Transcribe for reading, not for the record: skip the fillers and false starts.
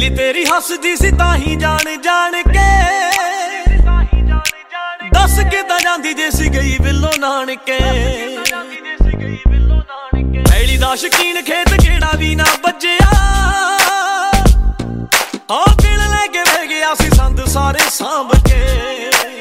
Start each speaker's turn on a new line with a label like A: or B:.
A: ਸਹੇਲੀ ਤੇਰੀ ਹੱਸਦੀ ਸੀ ਤਾਂ ਹੀ ਜਾਣ ਜਾਣ ਕੇ ਦੱਸ ਕਿੱਦਾਂ ਜਾਂਦੀ ਜੇ ਸੀ ਗਈ ਬਿੱਲੋ ਨਾਨਕੇ ਪਹਿਲੀ ਦਾ ਸ਼ਕੀਨ ਖੇਤ ਕਿਹੜਾ ਵੀ ਨਾ ਬੱਜਿਆ ਆ ਦਿਲ ਲੈ ਕੇ ਬਹਿ ਗਿਆ ਸੀ ਸੰਦ ਸਾਰੇ ਸਾਂਭ